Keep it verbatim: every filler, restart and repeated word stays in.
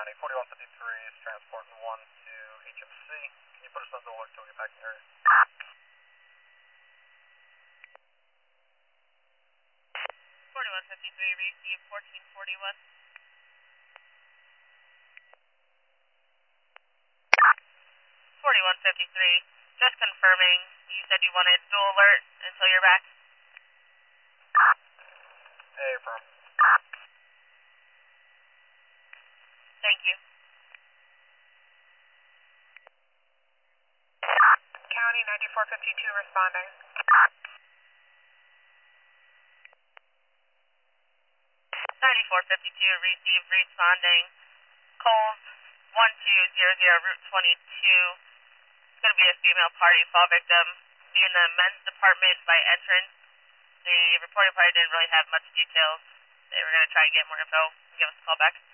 County, forty-one fifty-three is transporting one to H M C. Can you put us on the alert till we get back in the area? forty-one fifty-three, receive fourteen forty-one. forty-one fifty-three, just confirming, you said you wanted dual alert until you're back? Hey, firm. Thank you. County ninety-four fifty-two responding. ninety-four fifty-two, receive, responding. Coles, one two zero zero, Route twenty-two. It's going to be a female party fall victim. Be in the men's department by entrance. The reporting party didn't really have much details. They were going to try and get more info and give us a call back.